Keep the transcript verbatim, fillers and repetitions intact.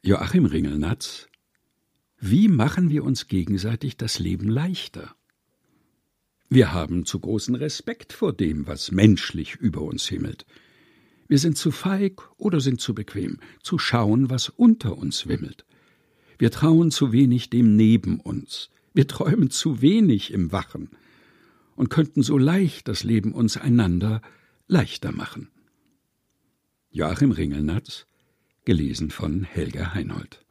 Joachim Ringelnatz: Wie machen wir uns gegenseitig das Leben leichter? Wir haben zu großen Respekt vor dem, was menschlich über uns himmelt. Wir sind zu feig oder sind zu bequem, zu schauen, was unter uns wimmelt. Wir trauen zu wenig dem neben uns. Wir träumen zu wenig im Wachen und könnten so leicht das Leben uns einander leichter machen. Joachim Ringelnatz, gelesen von Helga Heinold.